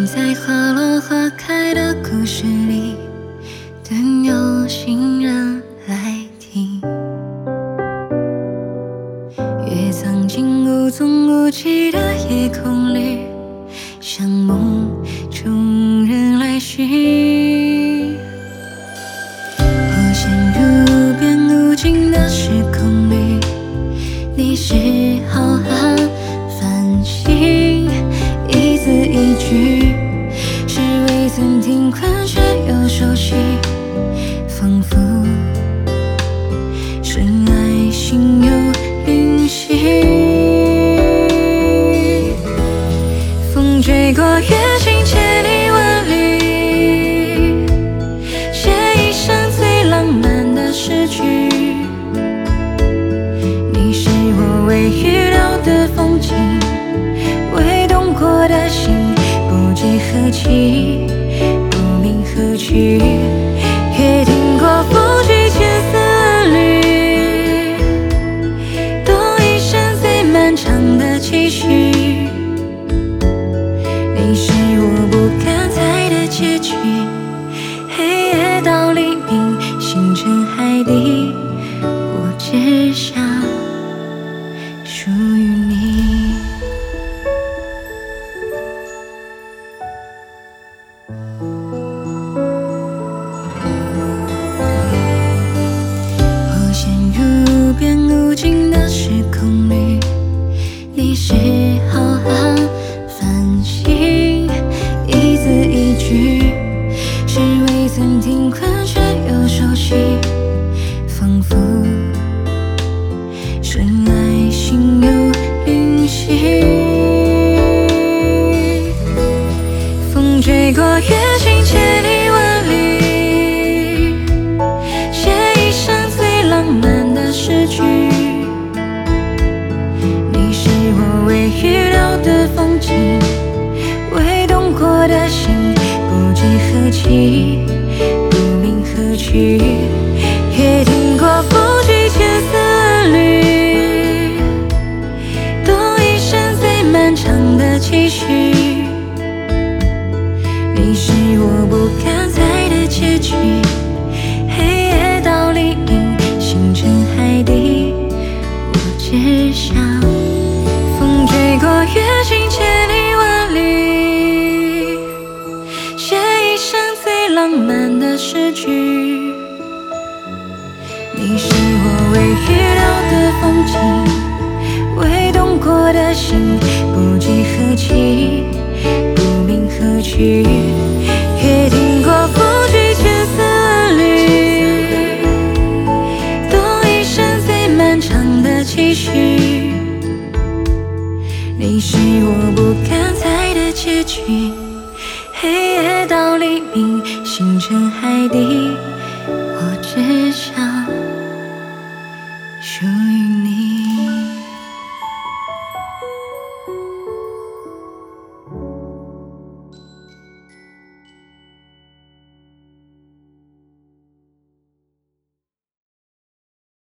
在花落花开的故事里，等有心人来听。越藏进无踪无迹的夜空里，像梦中人来寻。我陷入无边无尽的时空里，你是浩瀚繁星，一字一句是未曾听闻却又熟悉，仿佛深爱心有灵犀。风吹过月行千里万里，写一生最浪漫的诗句。你是我未预料的风景，未动过的心，不知何起，不明何去。也听过风句千丝万缕，多一生最漫长的期许。你是我不敢猜的结局，黑夜到黎明，星辰海底，我只想属于你。我陷入无边无尽的时空里，你是浩瀚繁星，一字一句是未曾听闻却又熟悉，仿佛深爱心有灵犀。风吹过月行千里万里，写一生最浪漫的诗句。你是我未预料的风景，未动过的心，不知何起，不明何去。也听过风句千丝万缕，多一生最漫长的期许。你是我不敢猜的结局，黑夜到黎明，星辰海底，我只想。风吹过月行千里万里，写一生最浪漫的诗句。你是我未预料的风景，未动过的心，不知何起，不明何去。也听过风句千丝万缕，多一生最漫长的期许。你是我不敢猜的结局，黑夜到黎明，星辰海底，我只想属于你。